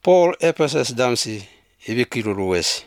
Paul Ephesus damsi ibikiruruwesi.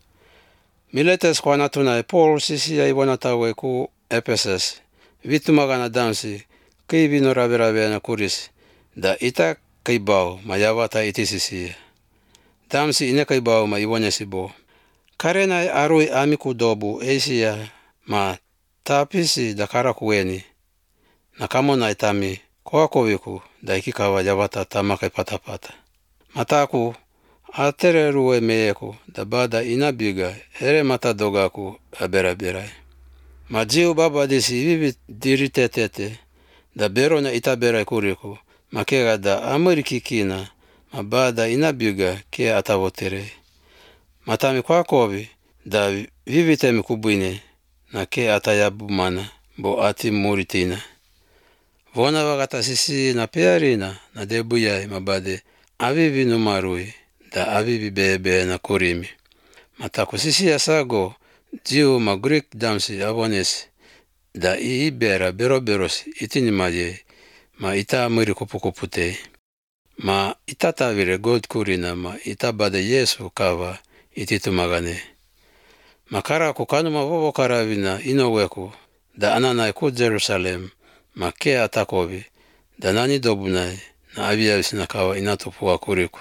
Miletes kwa natunai Paul sisia iwanatawe ku Ephesus. Vitumagana damsi kibino rabe na kuris. Da ita kaibao mayawata itisisia. Damsi ine kaibao ma iwanesibo. Karenai arui amiku dobu eisia ma tapisi da karakuweni. Na kamonai tami kowakowiku da ikikawa yawata tamakai patapata. Mataku atereruwe meyeku da bada inabiga ere matadogaku aberaberai. Majiu baba disi vivi diritetete da berona itaberai kuriku makega da amurikikina ma bada inabiga ke atavotere. Matami kwa kovi da vivitemi kubuine na ke atayabumana bo ati muritina. Vona wagata sisi na pearina na debuyai mabade avivi numarui da avivi bebe na kurimi. Mataku sisi asago jiu ma Greek damsi avonesi da ibera beroberos itinimaye ma ita amuri kupukupute. Ma itatavire God kurina ma itabade Yesu kava ititumagane. Makara kukanuma vovo karavina inoweku da ananai ku Jerusalem ma ke atakovi da nani dobunai na aviavisina kawa inatupua kuriku.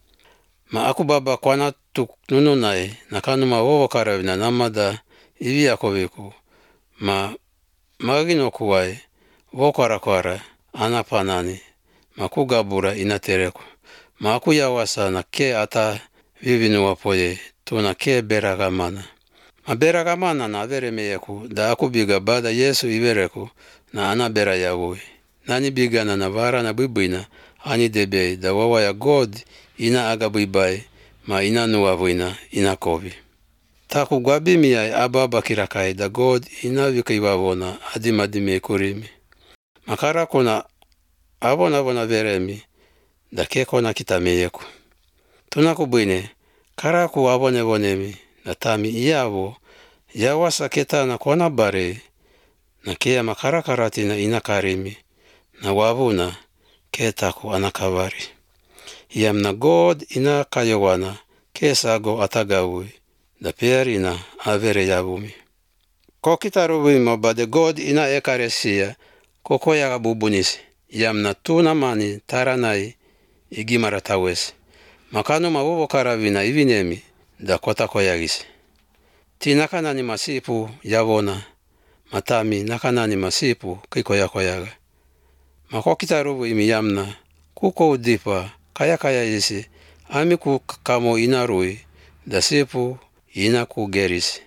Ma aku baba kwana nununai na kanuma vovo karavina namada iviakoviku ma magino kuwai vokwara anapanani ma kugabura inatereku. Ma aku yawasa na ke ata vivinu wapoye tu na ke beragamana. Ma beragamana na avere meyeku da aku biga bada Yesu ivereku na anabera yawui. Nani biga na vara na bubuina ani debei da wawaya God ina agabuibai ma ina nuwavuina ina kovi. Taku gwabimiai ababa kirakai da God ina vikivavona adimadime kurimi. Makara kuna avona veremi da kekona kitameyeku. Tunakubuine karaku avonemi da tami iavo yawasa ketana kona bare na kea makarakaratina ina karimi na wavuna ketaku anakavari. Iam na God ina kayowana kesago atagawui da pearina avere yavumi. Kokitaruvi mabade God ina ekaresia kokoyaga bubunisi. Iam na tunamani taranai igimaratawesi. Makanu mavovo karavina ivinemi da kota koyagisi. Ti nakanani masipu yavona matami nakanani masipu kikoyaga. Makokitaruvu imi yamna kuko udipa kaya isi amiku kamo inarui da sipu ina kugerisi.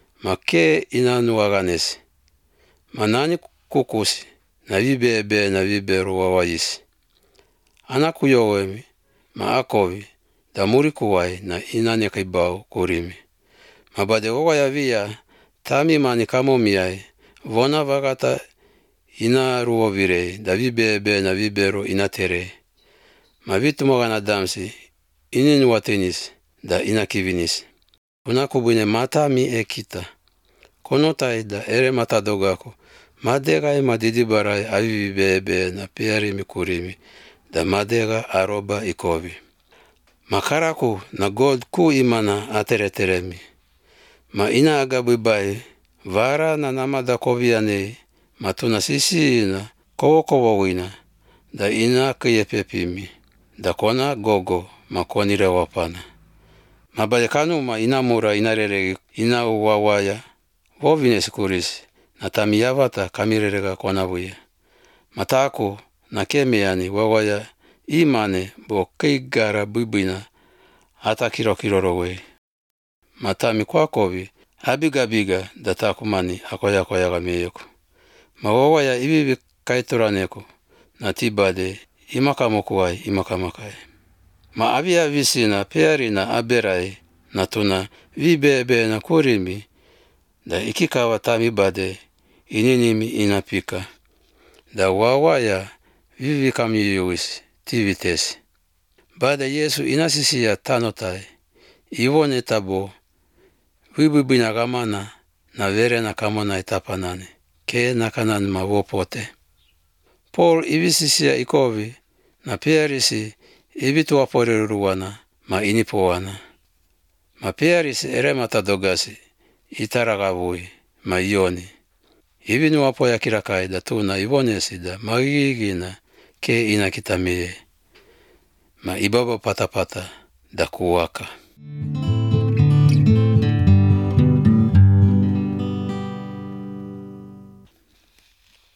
Make ina nuwaganesi. Manani kukusi na vibebe na viberu wawayisi. Anakuyowemi ma akovi da murikuwai na ina nekibau kurimi. Mabade wawaya via tami mani kamo miai vona vagata ina ruovirei da vibebe na viberu ina terei. Ma vitumagana damsi ini nuwatinis da ina kivinis. Unakubuine matami ekita. Konotai da ere matadogaku. Madegai madidibarai avivibebe na pearimi kurimi da madega aroba ikovi. Makaraku na God ku imana atereteremi. Ma ina agabuibai vara na namada kovianei matuna sisi ina kowokowowina da ina kiyepepimi da kona gogo ma konire wapana. Mabade kanuma ina mura ina reregi ina uwawaya vovinesi kurisi na tamiyavata kamirerega konavuya. Mataku na kemeani wawaya imane bo keigara bubuina ata kirokirorowe. Matami kwa kovi abigabiga da takumani akoyaga meyeku. Ma wawaya ivivi kaituraneku na tibade imakamokuwai imakamakai. Ma avia visina pearina aberai na tuna vibebe na kurimi da ikikawa tami bade ininimi inapika. Da wawaya vivi kamiyuwisi tivitesi. Bada Yesu inasisia tanotai. Iwone tabo vibubina gamana na vere na kamona itapanani. Ke nakanan mawopote. Paul ivisisia ikovi na pearisi ivi tu aporiruana ma inipoana. Ma pearis ere matadogasi, itaragavui ma ioni. Ivi nu apoia kirakai da tuna ivonesi da magigina ke ina kitamie. Ma ibaba patapata da kuaka.